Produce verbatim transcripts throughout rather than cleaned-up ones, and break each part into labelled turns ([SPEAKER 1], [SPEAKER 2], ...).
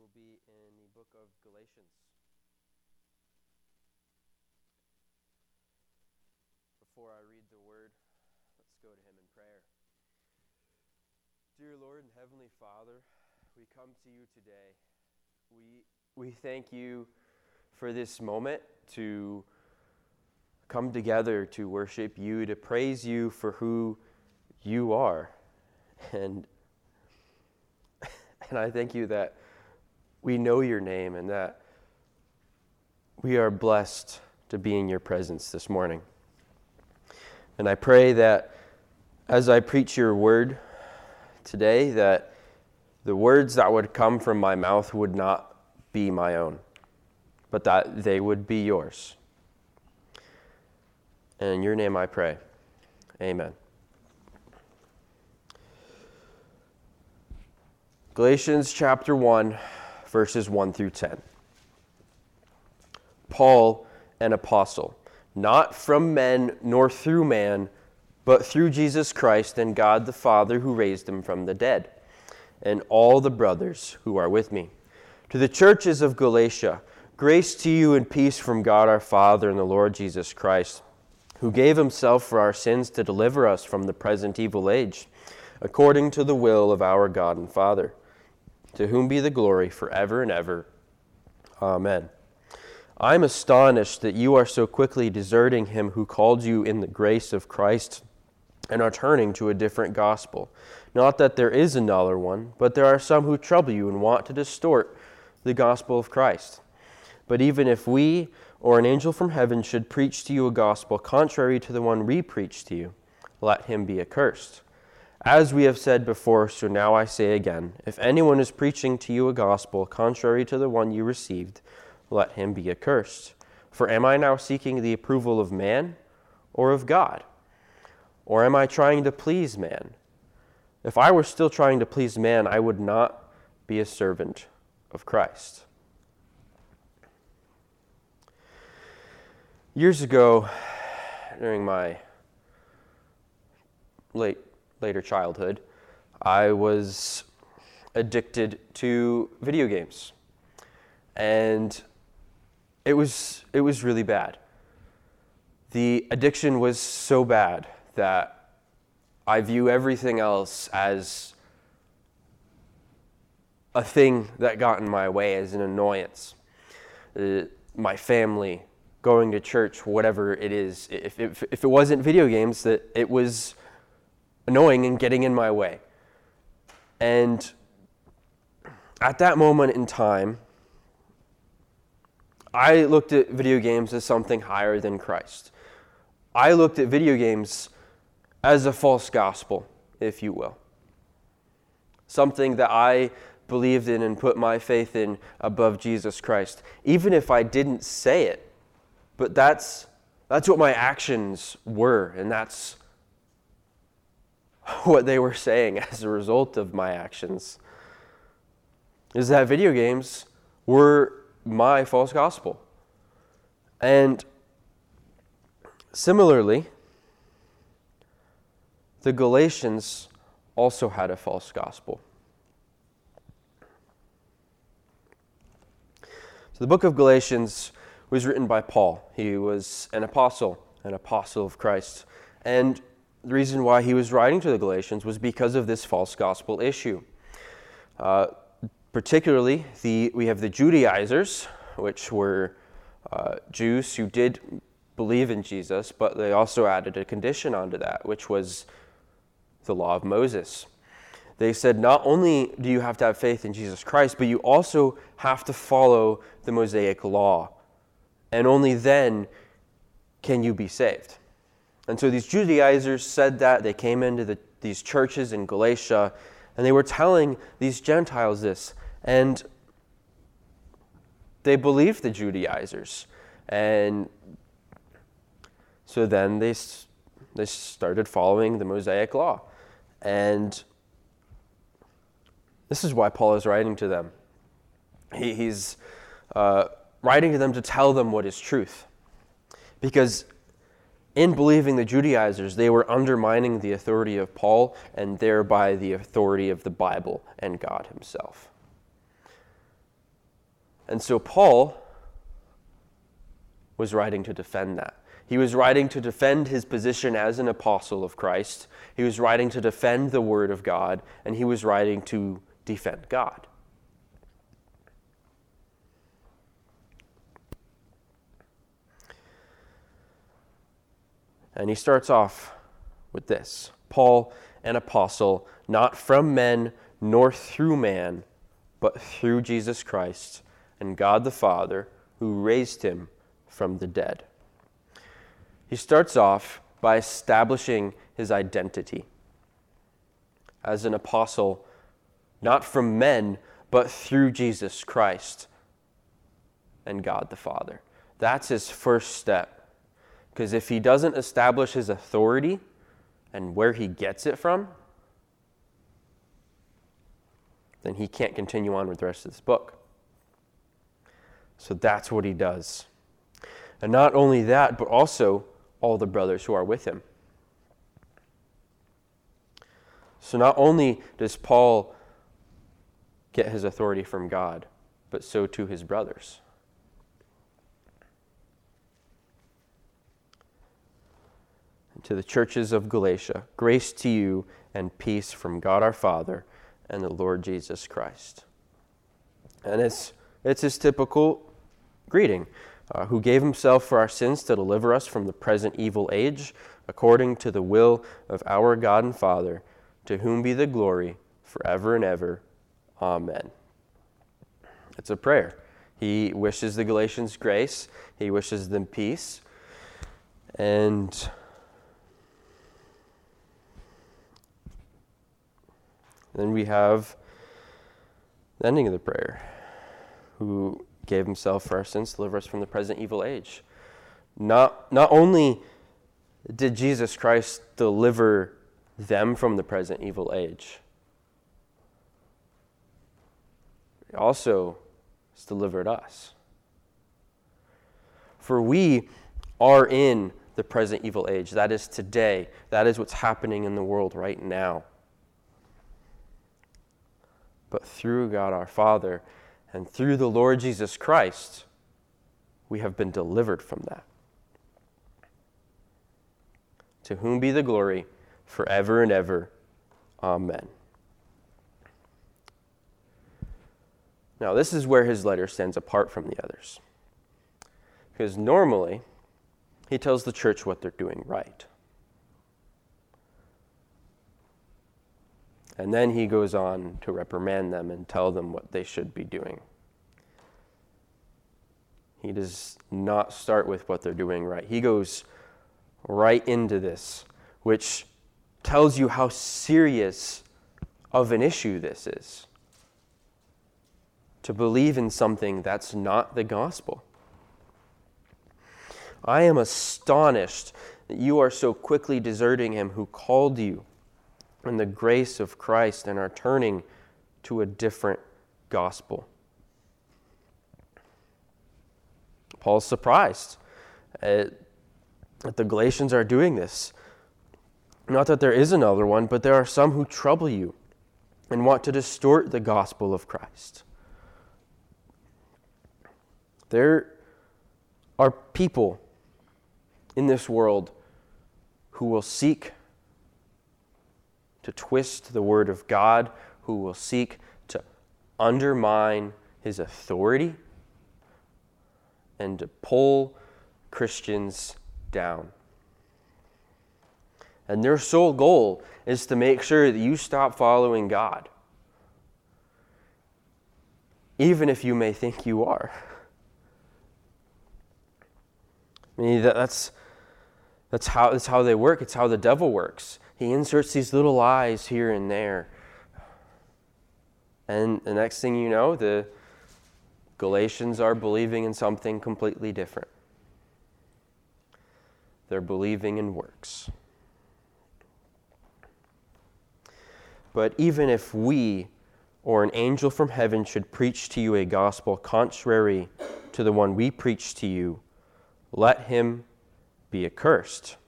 [SPEAKER 1] will be in the book of Galatians. Before I read the word, let's go to him in prayer. Dear Lord and Heavenly Father, we come to you today. We we thank you for this moment to come together to worship you, to praise you for who you are. And and I thank you that we know your name and that we are blessed to be in your presence this morning. And I pray that as I preach your word today, that the words that would come from my mouth would not be my own, but that they would be yours. And in your name I pray. Amen. Galatians chapter one, verses one through ten. Paul, an apostle, not from men nor through man, but through Jesus Christ and God the Father who raised him from the dead, and all the brothers who are with me. To the churches of Galatia, grace to you and peace from God our Father and the Lord Jesus Christ, who gave himself for our sins to deliver us from the present evil age, according to the will of our God and Father, to whom be the glory forever and ever. Amen. I am astonished that you are so quickly deserting him who called you in the grace of Christ and are turning to a different gospel. Not that there is another one, but there are some who trouble you and want to distort the gospel of Christ. But even if we or an angel from heaven should preach to you a gospel contrary to the one we preach to you, let him be accursed. As we have said before, so now I say again, if anyone is preaching to you a gospel contrary to the one you received, let him be accursed. For am I now seeking the approval of man or of God? Or am I trying to please man? If I were still trying to please man, I would not be a servant of Christ. Years ago, during my late later childhood, I was addicted to video games. And it was it was really bad. The addiction was so bad that I view everything else as a thing that got in my way, as an annoyance. Uh, my family, going to church, whatever it is. If, if, if it wasn't video games, that it was annoying and getting in my way. And at that moment in time, I looked at video games as something higher than Christ. I looked at video games as a false gospel, if you will. Something that I believed in and put my faith in above Jesus Christ. Even if I didn't say it, but that's that's what my actions were, and that's what they were saying as a result of my actions, is that video games were my false gospel. And similarly, the Galatians also had a false gospel. So the book of Galatians was written by Paul. He was an apostle, an apostle of Christ. And the reason why he was writing to the Galatians was because of this false gospel issue. Uh, particularly, the we have the Judaizers, which were uh, Jews who did believe in Jesus, but they also added a condition onto that, which was the law of Moses. They said not only do you have to have faith in Jesus Christ, but you also have to follow the Mosaic law. And only then can you be saved. And so these Judaizers said that. They came into the, these churches in Galatia, and they were telling these Gentiles this. And they believed the Judaizers. And so then they, they started following the Mosaic law. And this is why Paul is writing to them. He, he's uh, writing to them to tell them what is truth. Because in believing the Judaizers, they were undermining the authority of Paul and thereby the authority of the Bible and God himself. And so Paul was writing to defend that. He was writing to defend his position as an apostle of Christ. He was writing to defend the Word of God, and he was writing to defend God. And he starts off with this: Paul, an apostle, not from men nor through man, but through Jesus Christ and God the Father, who raised him from the dead. He starts off by establishing his identity as an apostle, not from men, but through Jesus Christ and God the Father. That's his first step. Because if he doesn't establish his authority and where he gets it from, then he can't continue on with the rest of this book. So that's what he does. And not only that, but also all the brothers who are with him. So not only does Paul get his authority from God, but so too his brothers. And to the churches of Galatia, grace to you and peace from God our Father and the Lord Jesus Christ. And it's it's his typical greeting. Uh, who gave himself for our sins to deliver us from the present evil age, according to the will of our God and Father, to whom be the glory forever and ever. Amen. It's a prayer. He wishes the Galatians grace. He wishes them peace. And then we have the ending of the prayer. Who gave himself for our sins to deliver us from the present evil age. Not, not only did Jesus Christ deliver them from the present evil age, he also has delivered us. For we are in the present evil age. That is today. That is what's happening in the world right now. But through God our Father, and through the Lord Jesus Christ, we have been delivered from that. To whom be the glory forever and ever. Amen. Now, this is where his letter stands apart from the others. Because normally, he tells the church what they're doing right. And then he goes on to reprimand them and tell them what they should be doing. He does not start with what they're doing right. He goes right into this, which tells you how serious of an issue this is. To believe in something that's not the gospel. I am astonished that you are so quickly deserting him who called you in the grace of Christ and are turning to a different gospel. Paul's surprised at, that the Galatians are doing this. Not that there is another one, but there are some who trouble you and want to distort the gospel of Christ. There are people in this world who will seek to twist the word of God, who will seek to undermine his authority and to pull Christians down. And their sole goal is to make sure that you stop following God, even if you may think you are. I mean, that's that's how that's how they work. It's how the devil works. He inserts these little lies here and there. And the next thing you know, the Galatians are believing in something completely different. They're believing in works. But even if we or an angel from heaven should preach to you a gospel contrary to the one we preach to you, let him be accursed.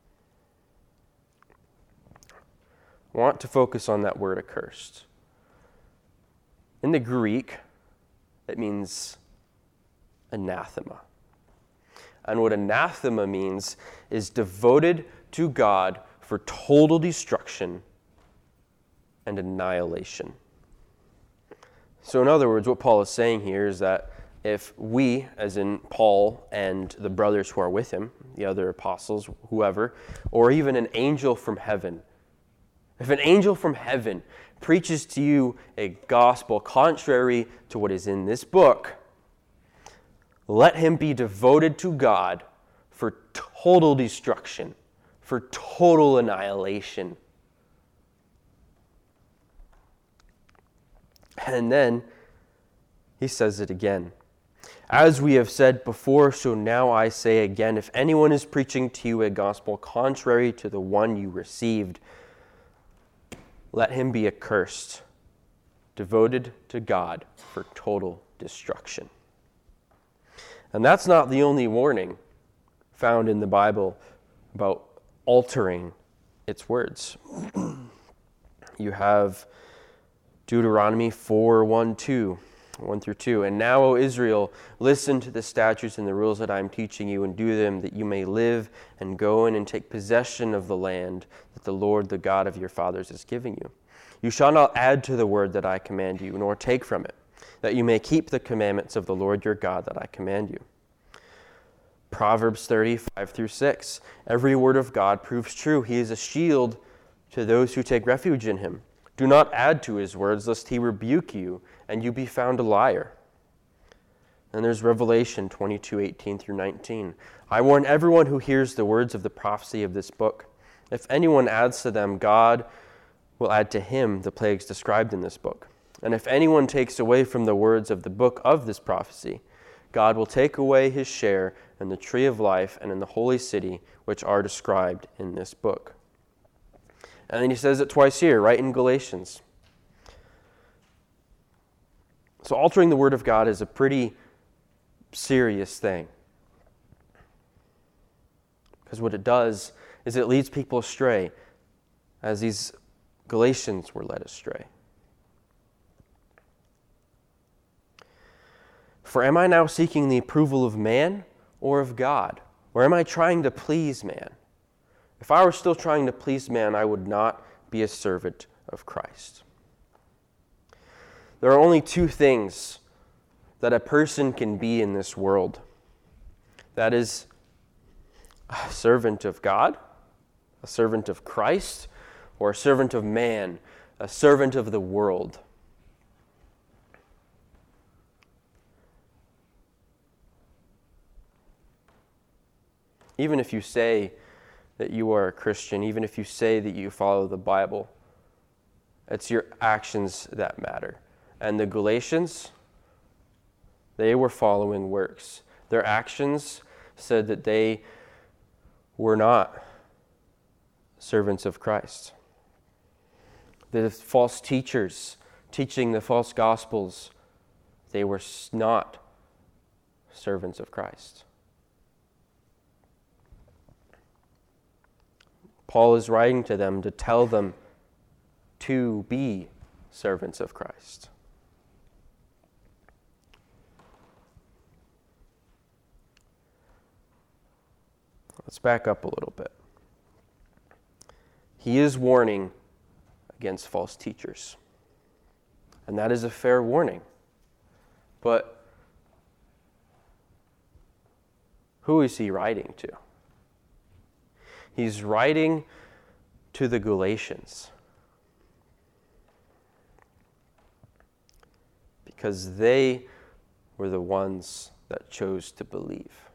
[SPEAKER 1] I want to focus on that word accursed. In the Greek, it means anathema. And what anathema means is devoted to God for total destruction and annihilation. So in other words, what Paul is saying here is that if we, as in Paul and the brothers who are with him, the other apostles, whoever, or even an angel from heaven, if an angel from heaven preaches to you a gospel contrary to what is in this book, let him be devoted to God for total destruction, for total annihilation. And then he says it again. As we have said before, so now I say again, if anyone is preaching to you a gospel contrary to the one you received, let him be accursed, devoted to God for total destruction. And that's not the only warning found in the Bible about altering its words. You have Deuteronomy four, one, two, one through two. And now, O Israel, listen to the statutes and the rules that I am teaching you, and do them, that you may live and go in and take possession of the land that the Lord, the God of your fathers, is giving you. You shall not add to the word that I command you, nor take from it, that you may keep the commandments of the Lord your God that I command you. Proverbs thirty, five through six. Every word of God proves true. He is a shield to those who take refuge in him. Do not add to his words, lest he rebuke you, and you be found a liar. And there's Revelation twenty-two, eighteen through nineteen. I warn everyone who hears the words of the prophecy of this book. If anyone adds to them, God will add to him the plagues described in this book. And if anyone takes away from the words of the book of this prophecy, God will take away his share in the tree of life and in the holy city, which are described in this book. And then he says it twice here, right in Galatians. So altering the word of God is a pretty serious thing. Because what it does is it leads people astray, as these Galatians were led astray. For am I now seeking the approval of man or of God? Or am I trying to please man? If I were still trying to please man, I would not be a servant of Christ. There are only two things that a person can be in this world. That is a servant of God, a servant of Christ, or a servant of man, a servant of the world. Even if you say that you are a Christian, even if you say that you follow the Bible, it's your actions that matter. And the Galatians, they were following works. Their actions said that they were not servants of Christ. The false teachers teaching the false gospels, they were not servants of Christ. Paul is writing to them to tell them to be servants of Christ. Let's back up a little bit. He is warning against false teachers. And that is a fair warning. But who is he writing to? He's writing to the Galatians because they were the ones that chose to believe.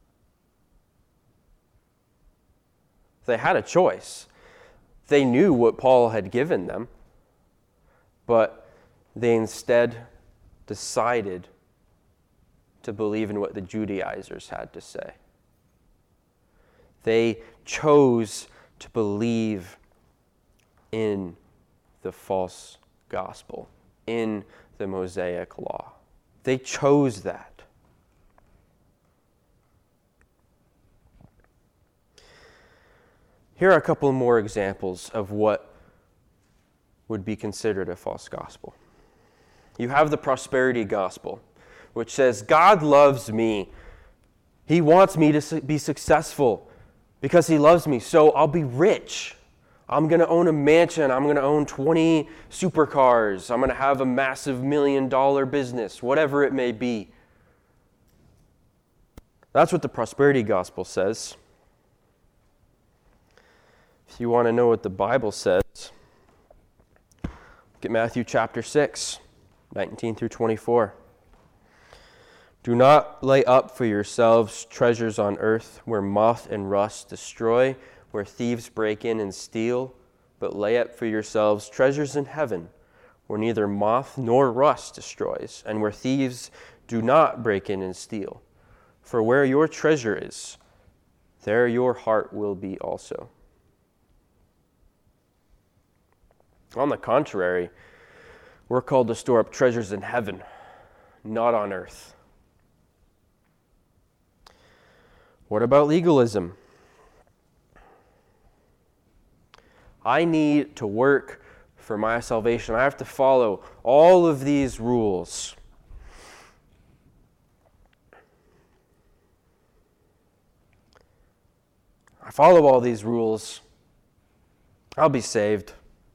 [SPEAKER 1] They had a choice. They knew what Paul had given them, but they instead decided to believe in what the Judaizers had to say. They chose to believe in the false gospel, in the Mosaic law. They chose that. Here are a couple more examples of what would be considered a false gospel. You have the prosperity gospel, which says, God loves me. He wants me to be successful because he loves me, so I'll be rich. I'm going to own a mansion. I'm going to own twenty supercars. I'm going to have a massive million dollar business, whatever it may be. That's what the prosperity gospel says. If you want to know what the Bible says, look at Matthew chapter six, nineteen through twenty-four. Do not lay up for yourselves treasures on earth where moth and rust destroy, where thieves break in and steal, but lay up for yourselves treasures in heaven, where neither moth nor rust destroys, and where thieves do not break in and steal. For where your treasure is, there your heart will be also. On the contrary, we're called to store up treasures in heaven, not on earth. What about legalism? I need to work for my salvation. I have to follow all of these rules. I follow all these rules, I'll be saved.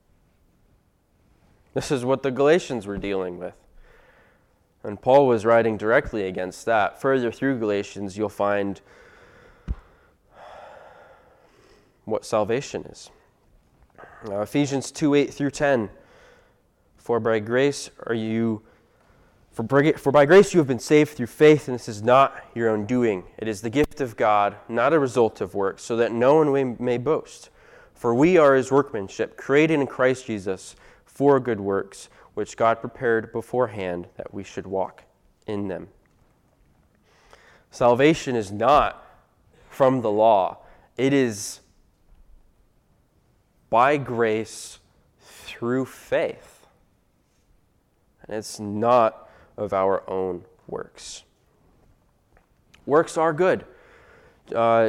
[SPEAKER 1] This is what the Galatians were dealing with. And Paul was writing directly against that. Further through Galatians, you'll find what salvation is. Uh, Ephesians two, eight through ten. For by grace are you, for, for by grace you have been saved through faith, and this is not your own doing. It is the gift of God, not a result of works, so that no one may, may boast. For we are his workmanship, created in Christ Jesus for good works, which God prepared beforehand that we should walk in them. Salvation is not from the law. It is by grace through faith. And it's not of our own works. Works are good. Uh,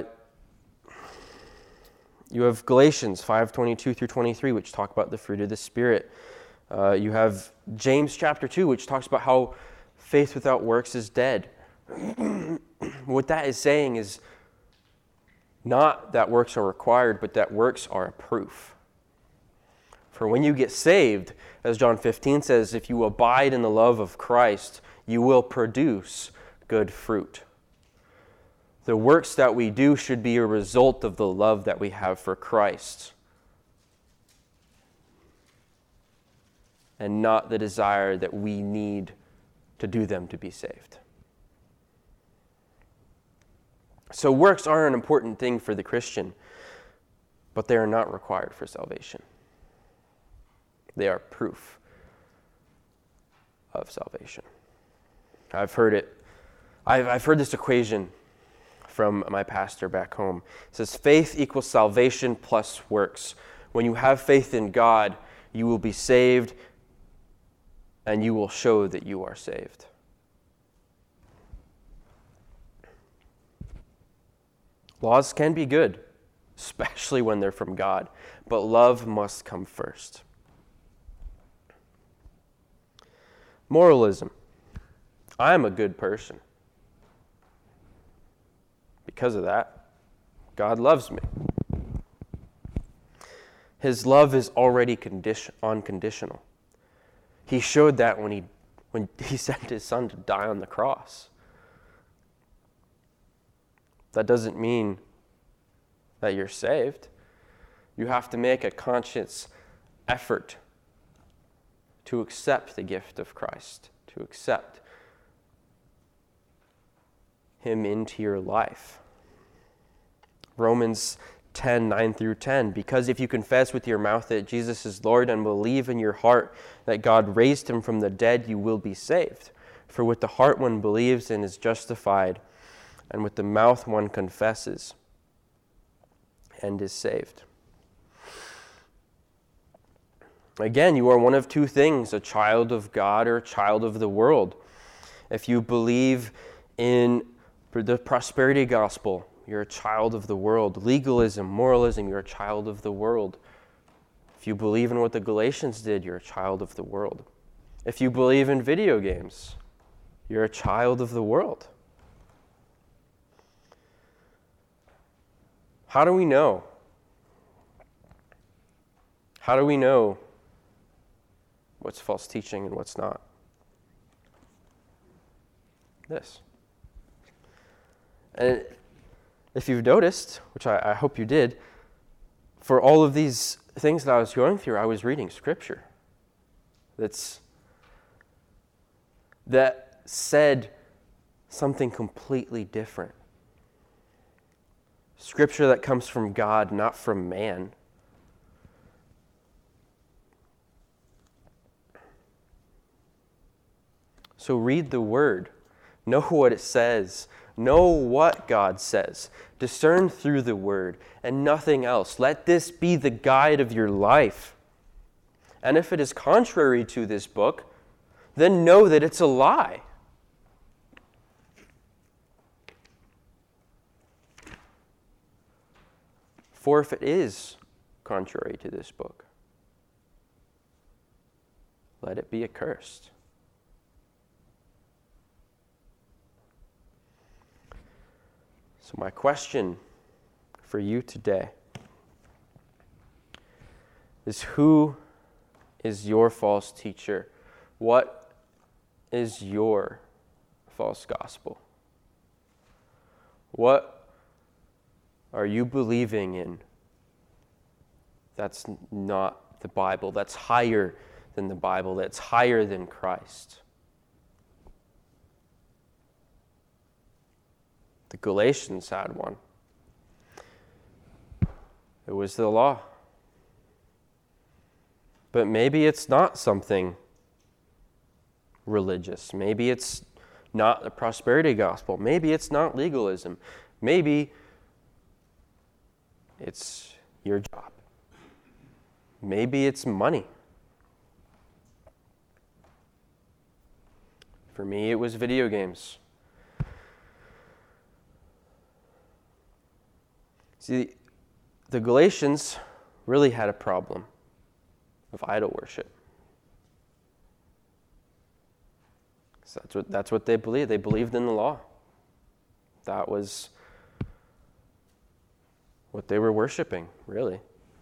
[SPEAKER 1] you have Galatians five, twenty-two through twenty-three, which talk about the fruit of the Spirit. Uh, you have James chapter two, which talks about how faith without works is dead. What that is saying is not that works are required, but that works are a proof. For when you get saved, as John fifteen says, if you abide in the love of Christ, you will produce good fruit. The works that we do should be a result of the love that we have for Christ, and not the desire that we need to do them to be saved. So works are an important thing for the Christian, but they are not required for salvation. They are proof of salvation. I've heard it. I've, I've heard this equation from my pastor back home. It says faith equals salvation plus works. When you have faith in God, you will be saved, and you will show that you are saved. Laws can be good, especially when they're from God, but love must come first. Moralism. I am a good person. Because of that, God loves me. His love is already condition, unconditional. He showed that when he, when he sent his son to die on the cross. That doesn't mean that you're saved. You have to make a conscious effort to accept the gift of Christ, to accept him into your life. Romans ten, nine through ten, because if you confess with your mouth that Jesus is Lord and believe in your heart that God raised him from the dead, you will be saved. For with the heart one believes and is justified, and with the mouth one confesses and is saved. Again, you are one of two things, a child of God or a child of the world. If you believe in the prosperity gospel, you're a child of the world. Legalism, moralism, you're a child of the world. If you believe in what the Galatians did, you're a child of the world. If you believe in video games, You're a child of the world. How do we know? How do we know what's false teaching and what's not? This. And if you've noticed, which I, I hope you did, for all of these things that I was going through, I was reading Scripture that's that said something completely different. Scripture that comes from God, not from man. So read the Word. Know what it says. Know what God says. Discern through the Word and nothing else. Let this be the guide of your life. And if it is contrary to this book, then know that it's a lie. For if it is contrary to this book, let it be accursed. So my question for you today is, who is your false teacher? What is your false gospel? What are you believing in that's not the Bible, that's higher than the Bible, that's higher than Christ? The Galatians had one. It was the law. But maybe it's not something religious. Maybe it's not the prosperity gospel. Maybe it's not legalism. Maybe it's your job. Maybe it's money. For me, it was video games. See, the Galatians really had a problem of idol worship. So that's what, that's what they believed. They believed in the law. That was what they were worshiping, really.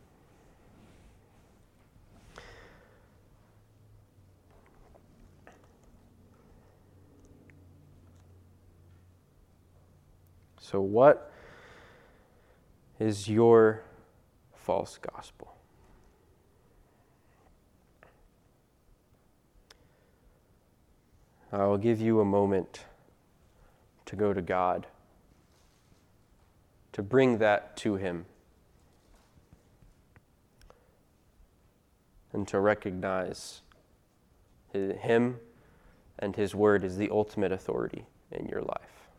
[SPEAKER 1] So what is your false gospel? I will give you a moment to go to God, to bring that to Him, and to recognize Him and His Word as the ultimate authority in your life.